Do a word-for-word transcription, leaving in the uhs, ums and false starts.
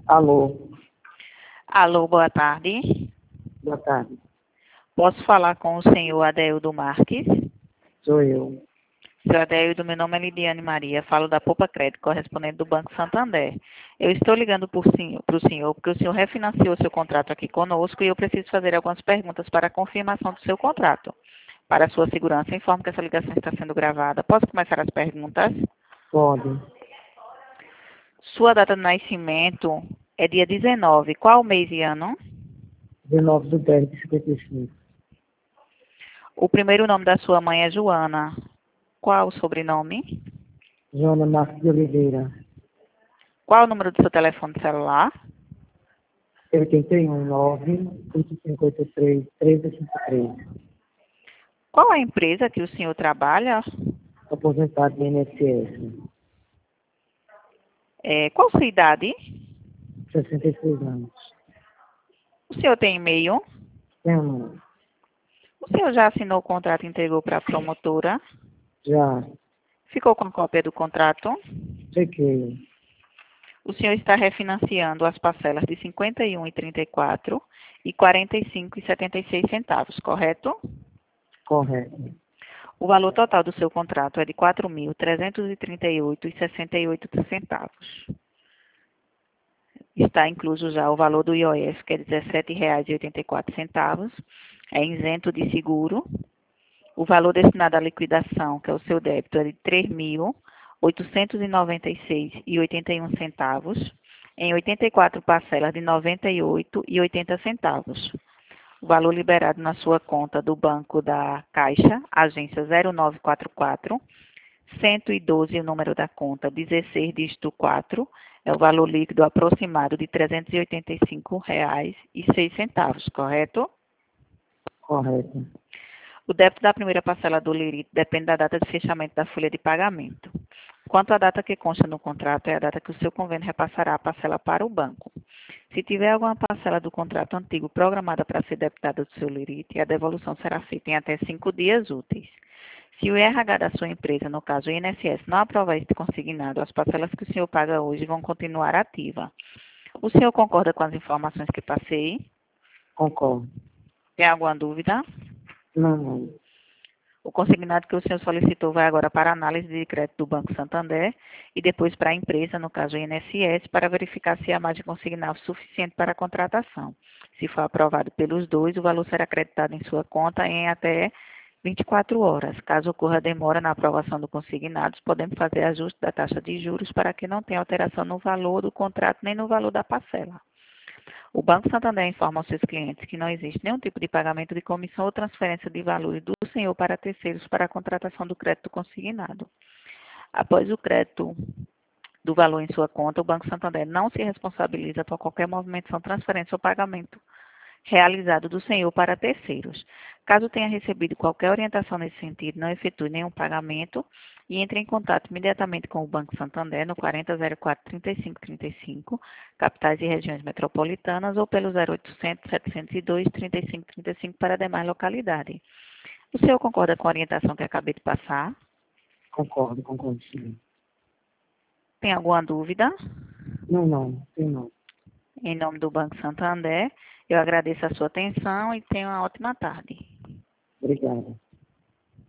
Alô, Alô, boa tarde. boa tarde. Posso falar com o senhor Adeildo Marques? Sou eu. Senhor Adeildo, meu nome é Lidiane Maria, falo da Poupa Crédito, correspondente do Banco Santander. Eu estou ligando para o senhor porque o senhor refinanciou seu contrato aqui conosco e eu preciso fazer algumas perguntas para a confirmação do seu contrato. Para a sua segurança, informo que essa ligação está sendo gravada. Posso começar as perguntas? Pode. Sua data de nascimento é dia dezenove. Qual mês e ano? dezenove de dez de cinquenta e cinco. O primeiro nome da sua mãe é Joana. Qual o sobrenome? Joana Marques de Oliveira. Qual o número do seu telefone celular? oito um nove, oito cinco oito três, três cinco três. Qual a empresa que o senhor trabalha? Aposentado do I N S S. É, qual sua idade? sessenta e seis anos. O senhor tem e-mail? Tem um número? O senhor já assinou o contrato e entregou para a promotora? Já. Ficou com cópia do contrato? Chequei. O senhor está refinanciando as parcelas de cinquenta e um reais e trinta e quatro centavos e quarenta e cinco reais e setenta e seis centavos, correto? Correto. O valor total do seu contrato é de quatro mil trezentos e trinta e oito reais e sessenta e oito centavos. Está incluso já o valor do I O F, que é dezessete reais e oitenta e quatro centavos. É isento de seguro. O valor destinado à liquidação, que é o seu débito, é de três mil oitocentos e noventa e seis reais e oitenta e um centavos, em oitenta e quatro parcelas de noventa e oito reais e oitenta centavos. O valor liberado na sua conta do Banco da Caixa, agência zero nove quatro quatro, cento e doze, o número da conta, dezesseis, dígito quatro, é o valor líquido aproximado de trezentos e oitenta e cinco reais e seis centavos, correto? Correto. O débito da primeira parcela do Lirito depende da data de fechamento da folha de pagamento. Quanto à data que consta no contrato, é a data que o seu convênio repassará a parcela para o banco. Se tiver alguma parcela do contrato antigo programada para ser debitada do seu Lirite, a devolução será feita em até cinco dias úteis. Se o I R H da sua empresa, no caso o I N S S, não aprovar este consignado, as parcelas que o senhor paga hoje vão continuar ativas. O senhor concorda com as informações que passei? Concordo. Tem alguma dúvida? Não, não. O consignado que o senhor solicitou vai agora para a análise de crédito do Banco Santander e depois para a empresa, no caso o I N S S, para verificar se há margem consignal suficiente para a contratação. Se for aprovado pelos dois, o valor será acreditado em sua conta em até vinte e quatro horas. Caso ocorra demora na aprovação do consignado, podemos fazer ajuste da taxa de juros para que não tenha alteração no valor do contrato nem no valor da parcela. O Banco Santander informa aos seus clientes que não existe nenhum tipo de pagamento de comissão ou transferência de valores do senhor para terceiros para a contratação do crédito consignado. Após o crédito do valor em sua conta, o Banco Santander não se responsabiliza por qualquer movimentação, transferência ou pagamento realizado do senhor para terceiros. Caso tenha recebido qualquer orientação nesse sentido, não efetue nenhum pagamento e entre em contato imediatamente com o Banco Santander no quarenta zero quatro, trinta e cinco trinta e cinco, capitais e regiões metropolitanas, ou pelo zero oitocentos, setecentos e dois, trinta e cinco trinta e cinco para demais localidades. O senhor concorda com a orientação que acabei de passar? Concordo, concordo sim. Tem alguma dúvida? Não, não. Tem não. Em nome do Banco Santander, eu agradeço a sua atenção e tenha uma ótima tarde. Obrigado.